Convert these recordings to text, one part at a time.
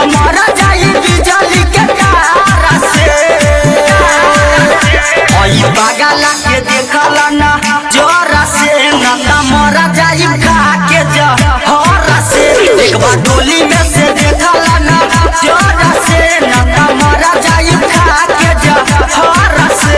मरा जाई बिजली के तार से। ओई बगला के देखला ना जोरा से ना मरा जाई खा के जहर से। एक बार डोली में से देखला ना जोरा से ना मरा जाई खा के जहर से।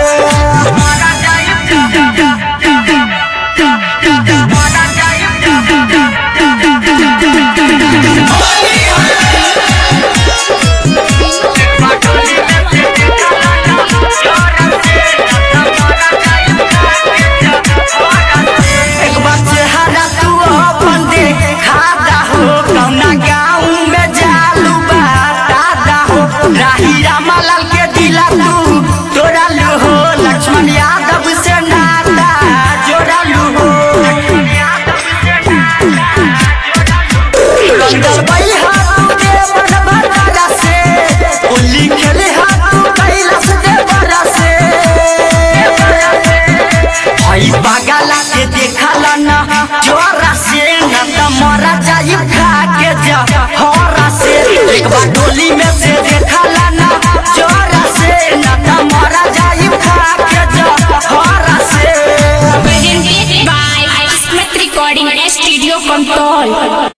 बगला के देखला ना जोरा से ना मरा जाई खा के जहर से। एक बार डोली में से देखला ना जोरा से ना मरा जाई खा के जहर से। Presented by Smith Recording Studio Control।